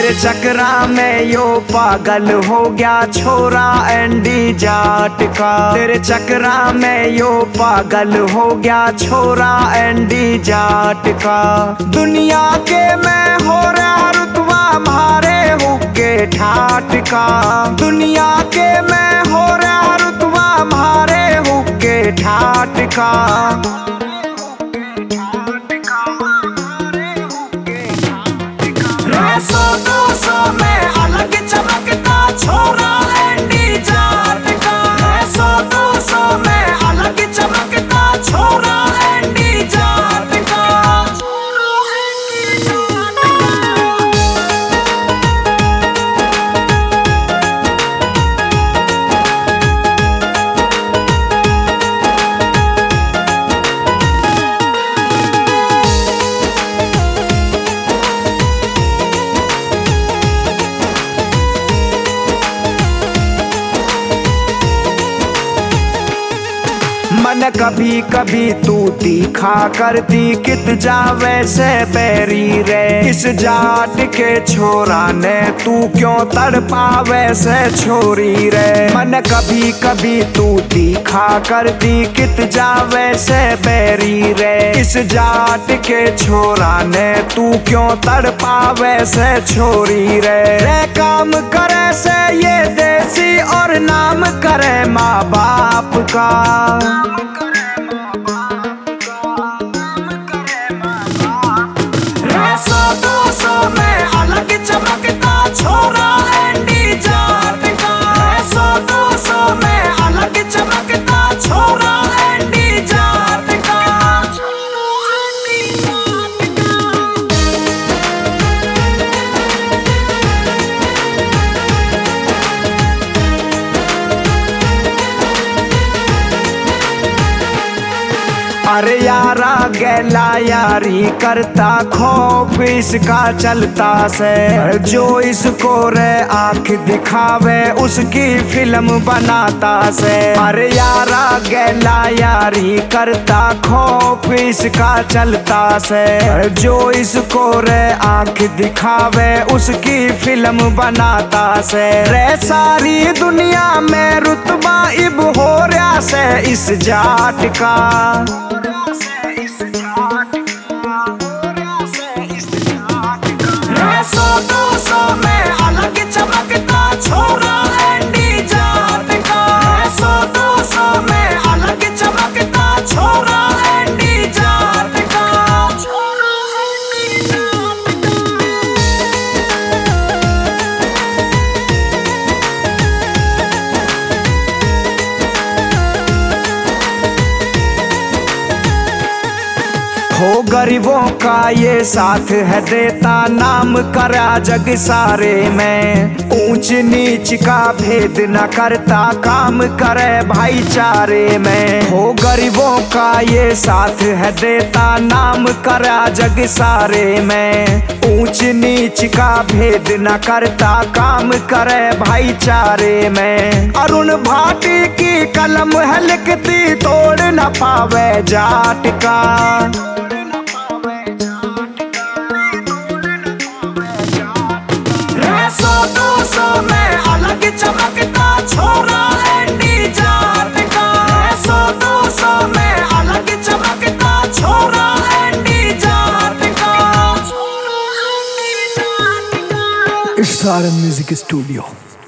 तेरे चक्रा में यो पागल हो गया छोरा एंडी जाट का। तेरे चक्रा में यो पागल हो गया छोरा एंडी जाट का। दुनिया के मैं हो रहा रुतबा मारे हुक्के ठाट का। दुनिया के मैं हो रहा रुतबा मारे हुक्के ठाट का। सौ दो सौ में अलग चमकता छोरा एंडी जाट का। सौ दो सौ में अलग चमकता छोरा एंडी जाट का। मन कभी कभी तू तीखा करती कित जावे से बैरी रे। इस जाट के छोरा ने तू क्यों तड़पावे से छोरी रे। मन कभी कभी तू तीखा करती कित जावे से बैरी रे। इस जाट के छोरा ने तू क्यों तड़पावे से छोरी रे। काम करे से ये देसी और नाम करे माँ बाप का। सौ दो सौ में अलग चमकता छोरा एंडी जाट का। सौ दो सौ में अलग चमकता छोरा एंडी जाट का। अरे यारा गैला यारी करता खौफ इसका चलता से। जो इसको रे आँख दिखावे उसकी फिल्म बनाता से। अरे यारा गैला यारी करता खौफ इसका चलता से। जो इसको रे आँख दिखावे उसकी फिल्म बनाता से। रे सारी दुनिया में रुतबा इब हो रहा से इस जाट का। सौ दो सौ में अलग चमकता छोरा एंडी जाट का। सौ दो सौ में अलग चमकता छोरा एंडी जाट का। हो गरीबों का ये साथ है देता नाम करा जग सारे में। ऊंच नीच का भेद न करता काम करे भाईचारे में। हो गरीबों का ये साथ है देता नाम करा जग सारे में। ऊंच नीच का भेद न करता काम करे भाईचारे में। अरुण भाटी की कलम है लिखती तोड़ न पावे जाट का। सौ दो सौ में अलग चमकता छोरा एंडी जाट का। सौ दो सौ में अलग चमकता छोरा एंडी जाट का। It's RM Music Studio.